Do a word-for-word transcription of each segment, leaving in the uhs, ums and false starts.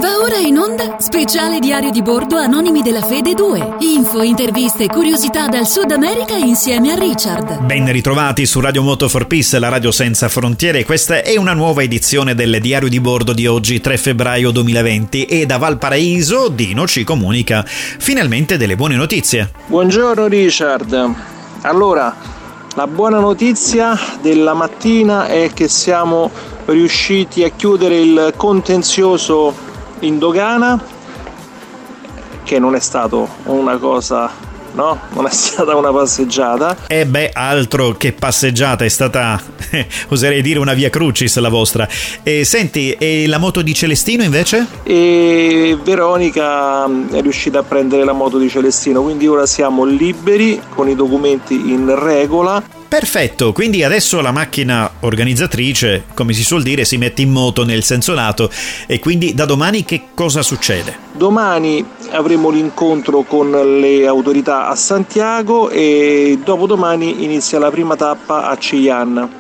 Va ora in onda speciale diario di bordo Anonimi della Fede due. Info, interviste e curiosità dal Sud America insieme a Richard. Ben ritrovati su Radio Moto for Peace, la radio senza frontiere. Questa è una nuova edizione del diario di bordo di oggi, tre febbraio duemilaventi, e da Valparaíso Dino ci comunica finalmente delle buone notizie. Buongiorno Richard. Allora, la buona notizia della mattina è che siamo riusciti a chiudere il contenzioso in dogana, che non è stato una cosa, no? Non è stata una passeggiata. E beh, altro che passeggiata, è stata, oserei dire, una via crucis la vostra. E senti, e la moto di Celestino invece? E Veronica è riuscita a prendere la moto di Celestino, quindi ora siamo liberi con i documenti in regola. Perfetto, quindi adesso la macchina organizzatrice, come si suol dire, si mette in moto nel senso lato. E quindi da domani che cosa succede? Domani avremo l'incontro con le autorità a Santiago e dopodomani inizia la prima tappa a Chillán.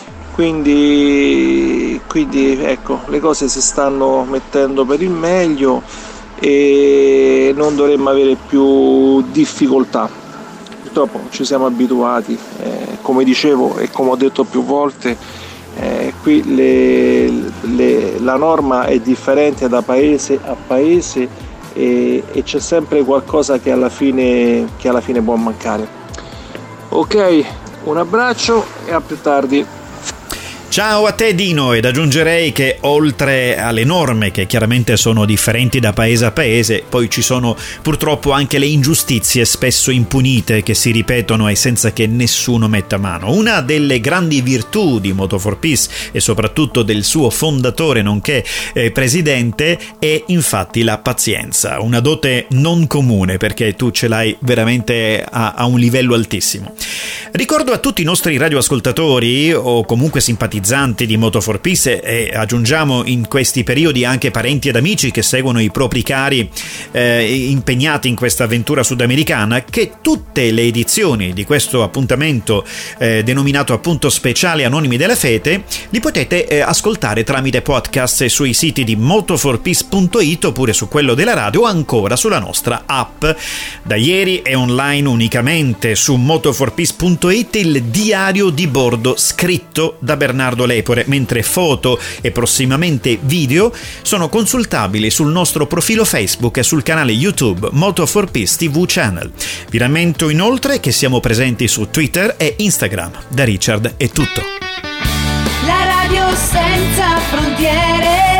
Quindi, quindi ecco, le cose si stanno mettendo per il meglio e non dovremmo avere più difficoltà. Purtroppo ci siamo abituati, eh, come dicevo e come ho detto più volte, eh, qui le, le, la norma è differente da paese a paese e, e c'è sempre qualcosa che alla fine, che alla fine può mancare. Ok, un abbraccio e a più tardi. Ciao a te Dino, ed aggiungerei che oltre alle norme, che chiaramente sono differenti da paese a paese, poi ci sono purtroppo anche le ingiustizie spesso impunite che si ripetono e senza che nessuno metta mano. Una delle grandi virtù di Moto for Peace e soprattutto del suo fondatore nonché eh, presidente è infatti la pazienza, una dote non comune perché tu ce l'hai veramente a, a un livello altissimo. Ricordo a tutti i nostri radioascoltatori o comunque simpatizzanti di Moto for Peace e aggiungiamo in questi periodi anche parenti ed amici che seguono i propri cari eh, impegnati in questa avventura sudamericana, che tutte le edizioni di questo appuntamento eh, denominato appunto speciale Anonimi della Fede li potete eh, ascoltare tramite podcast sui siti di moto for peace punto it oppure su quello della radio o ancora sulla nostra app. Da ieri è online unicamente su moto for peace punto it il diario di bordo scritto da Bernardo Lepore, mentre foto e prossimamente video sono consultabili sul nostro profilo Facebook e sul canale YouTube Moto for Peace ti vu Channel. Vi rammento inoltre che siamo presenti su Twitter e Instagram. Da Richard è tutto. La radio senza frontiere.